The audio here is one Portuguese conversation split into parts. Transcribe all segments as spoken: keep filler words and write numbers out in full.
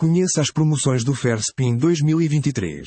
Conheça as promoções do Fairspin dois mil e vinte e três.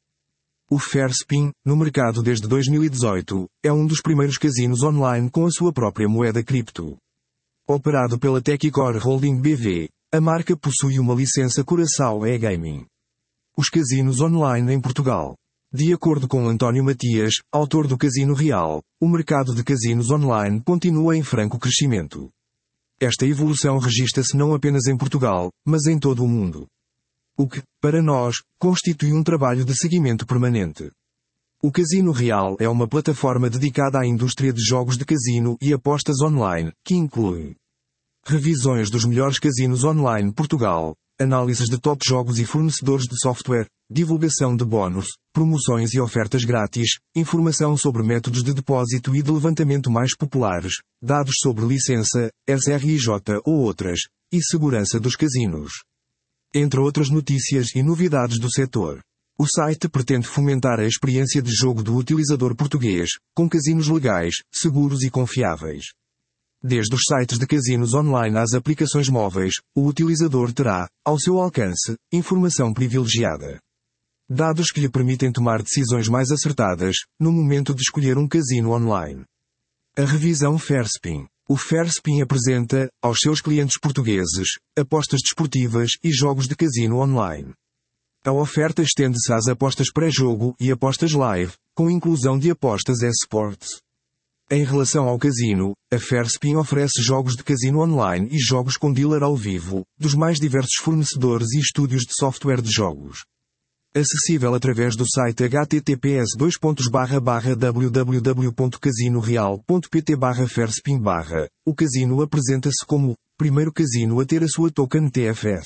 O Fairspin, no mercado desde dois mil e dezoito, é um dos primeiros casinos online com a sua própria moeda cripto. Operado pela Techcore Holding B V, a marca possui uma licença Curaçao e-Gaming. Os casinos online em Portugal. De acordo com António Matias, autor do Casino Real, o mercado de casinos online continua em franco crescimento. Esta evolução registra-se não apenas em Portugal, mas em todo o mundo. O que, para nós, constitui um trabalho de seguimento permanente. O Casino Real é uma plataforma dedicada à indústria de jogos de casino e apostas online, que inclui revisões dos melhores casinos online Portugal, análises de top jogos e fornecedores de software, divulgação de bónus, promoções e ofertas grátis, informação sobre métodos de depósito e de levantamento mais populares, dados sobre licença, S R I J ou outras, e segurança dos casinos. Entre outras notícias e novidades do setor. O site pretende fomentar a experiência de jogo do utilizador português, com casinos legais, seguros e confiáveis. Desde os sites de casinos online às aplicações móveis, o utilizador terá, ao seu alcance, informação privilegiada. Dados que lhe permitem tomar decisões mais acertadas, no momento de escolher um casino online. A revisão Fairspin. O Fairspin apresenta, aos seus clientes portugueses, apostas desportivas e jogos de casino online. A oferta estende-se às apostas pré-jogo e apostas live, com inclusão de apostas eSports. Em relação ao casino, a Fairspin oferece jogos de casino online e jogos com dealer ao vivo, dos mais diversos fornecedores e estúdios de software de jogos. Acessível através do site h t t p s dois pontos barra barra w w w ponto casino real ponto p t barra fairspin barra. O casino apresenta-se como o primeiro casino a ter a sua token T F S.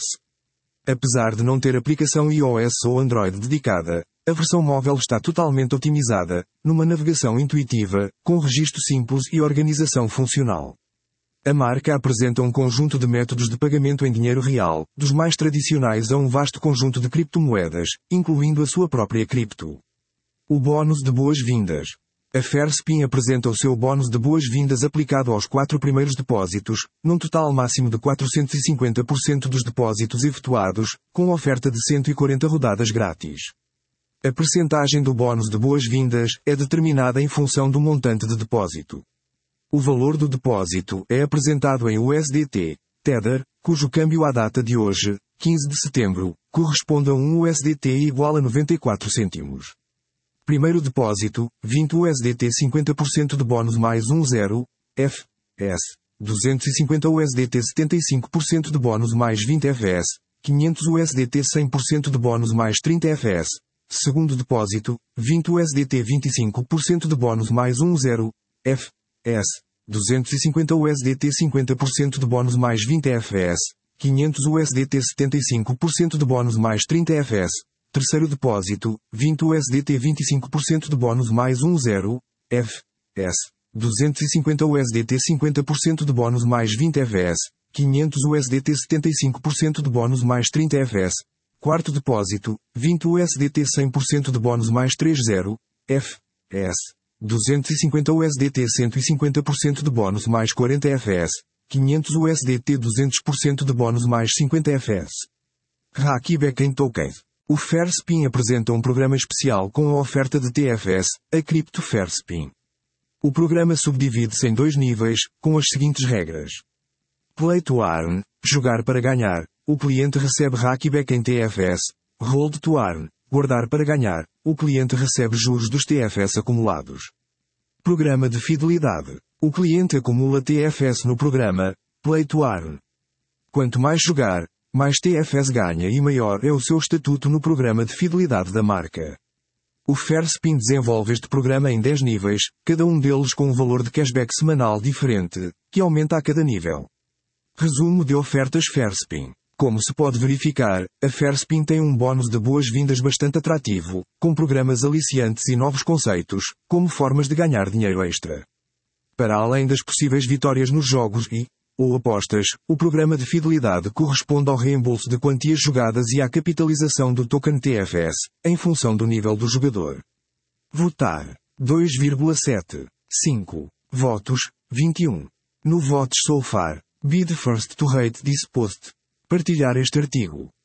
Apesar de não ter aplicação iOS ou Android dedicada, a versão móvel está totalmente otimizada, numa navegação intuitiva, com registro simples e organização funcional. A marca apresenta um conjunto de métodos de pagamento em dinheiro real, dos mais tradicionais a um vasto conjunto de criptomoedas, incluindo a sua própria cripto. O bónus de boas-vindas. A Fairspin apresenta o seu bónus de boas-vindas aplicado aos quatro primeiros depósitos, num total máximo de quatrocentos e cinquenta por cento dos depósitos efetuados, com oferta de cento e quarenta rodadas grátis. A percentagem do bónus de boas-vindas é determinada em função do montante de depósito. O valor do depósito é apresentado em U S D T, Tether, cujo câmbio à data de hoje, quinze de setembro, corresponde a um U S D T igual a noventa e quatro cêntimos. Primeiro depósito, vinte U S D T cinquenta por cento de bónus mais dez, F S. duzentos e cinquenta U S D T setenta e cinco por cento de bónus mais vinte F S. quinhentos U S D T cem por cento de bónus mais trinta F S. Segundo depósito, vinte U S D T vinte e cinco por cento de bónus mais dez, F S. duzentos e cinquenta U S D T cinquenta por cento de bónus mais vinte F S. quinhentos U S D T setenta e cinco por cento de bónus mais trinta F S. Terceiro depósito, vinte U S D T vinte e cinco por cento de bónus mais dez, F S. duzentos e cinquenta U S D T cinquenta por cento de bónus mais vinte F S. quinhentos U S D T setenta e cinco por cento de bónus mais trinta F S. Quarto depósito, vinte U S D T cem por cento de bónus mais trinta, F S. duzentos e cinquenta U S D T cento e cinquenta por cento de bónus mais quarenta F S. quinhentos U S D T duzentos por cento de bónus mais cinquenta F S. Hackback em Token. O Fairspin apresenta um programa especial com a oferta de T F S, a Crypto Fairspin. O programa subdivide-se em dois níveis, com as seguintes regras. Play to Earn, jogar para ganhar. O cliente recebe Hackback em T F S. Hold to Earn, guardar para ganhar. O cliente recebe juros dos T F S acumulados. Programa de fidelidade. O cliente acumula T F S no programa Play to Earn. Quanto mais jogar, mais T F S ganha e maior é o seu estatuto no programa de fidelidade da marca. O Fairspin desenvolve este programa em dez níveis, cada um deles com um valor de cashback semanal diferente, que aumenta a cada nível. Resumo de ofertas Fairspin. Como se pode verificar, a Fairspin tem um bónus de boas-vindas bastante atrativo, com programas aliciantes e novos conceitos, como formas de ganhar dinheiro extra. Para além das possíveis vitórias nos jogos e, ou apostas, o programa de fidelidade corresponde ao reembolso de quantias jogadas e à capitalização do token T F S, em função do nível do jogador. Votar. dois vírgula sete. cinco. Votos. vinte e um. No Votes So Far. Be the first to rate this post. Partilhar este artigo.